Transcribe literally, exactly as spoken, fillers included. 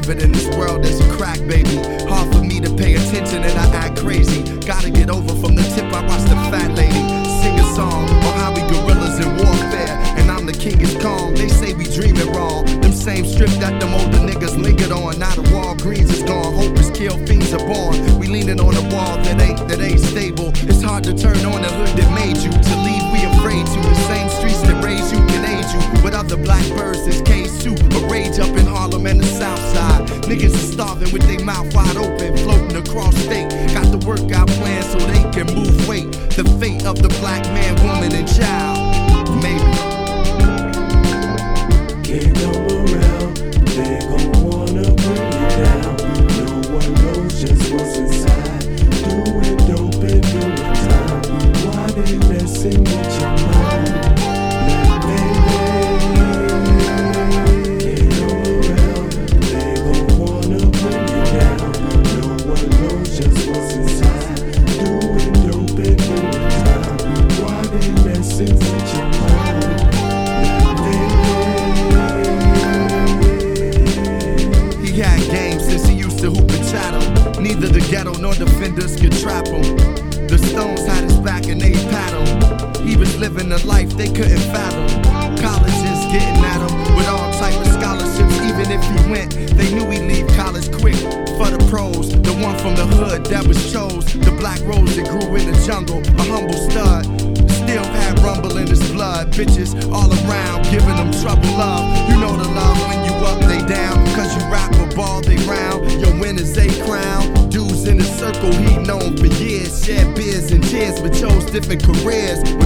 But in this world there's a crack, baby. Hard for me to pay attention and I act crazy. Gotta get over from the tip, I watch the fat lady sing a song on how we gorillas in warfare. And I'm the king is calm, they say we dreaming wrong. Them same strip that them older niggas lingered on. Now the Walgreens is gone, hope is killed, fiends are born. We leaning on a wall that ain't, that ain't stable. It's hard to turn on the hood that made you. To leave we afraid to. The same streets that raise you can age you. With other blackbirds is K two. A rage up in Harlem and the South Side. Niggas are starving with their mouth wide open, floating across state. Got the workout plan so they can move weight. The fate of the black man, woman, and child. Maybe. Can't come around, they gon' wanna bring you down. No one knows just what's inside. Doing dope and doing time. Why they messing with your mind? Black baby. Can't come around, they gon' wanna bring you down. No one knows just what's inside. Doing dope and doing time. Why they messing with your mind? He had game since he used to hoop and chattel. Neither the ghetto nor defenders could trap him. The Stones had his back and they pat him. He was living a life they couldn't fathom. Colleges getting at him with all type of scholarships. Even if he went, they knew he'd leave college quick. For the pros, the one from the hood that was chose. The black rose that grew in the jungle, a humble stud. Still had rumble in his blood. Bitches all around giving them trouble love. You know the love when you up, they down. Cause you rap a ball, they round. Your winners a crown. Dudes in the circle he known for years. Shared beers and tears but chose different careers.